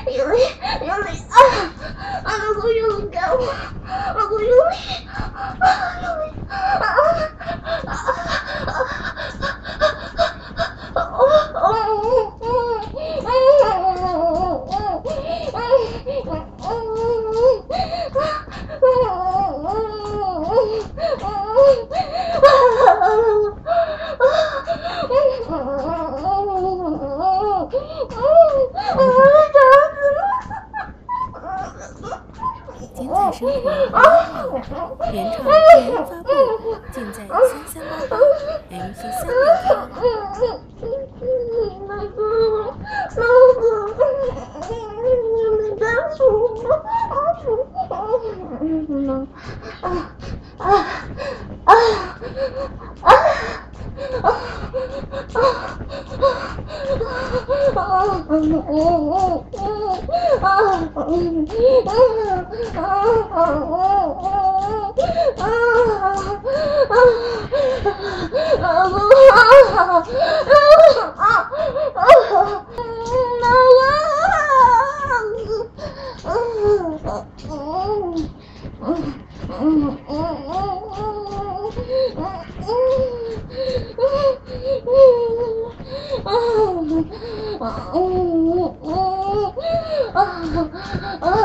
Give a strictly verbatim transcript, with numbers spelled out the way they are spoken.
用力用力啊啊！老公用力干我，老公用力啊用力啊啊啊啊！哦哦精彩生活不一样，原创静音发布，尽在三三八八 M P 三点 com。 老公，老公，你没干错吗？啊啊啊啊啊！啊！